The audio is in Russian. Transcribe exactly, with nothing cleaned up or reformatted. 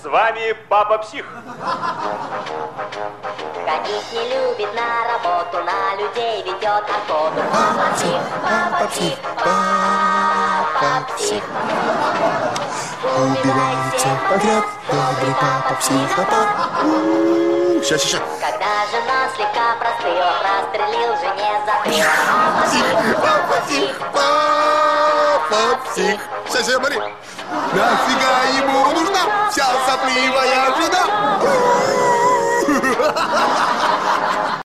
С вами Папа Псих. Ходить не любит на работу, на людей ведет охоту. Папа Псих, Папа Псих, Папа Псих. Убивает всех подряд, добрый Папа Психопат. Сейчас, сейчас. Когда жена слегка простыла, прострелил жене затылок. Папа Псих, Папа Псих, Папа Псих. Сейчас, сейчас, смотри. Нафига ему нужна вся сопливая жена?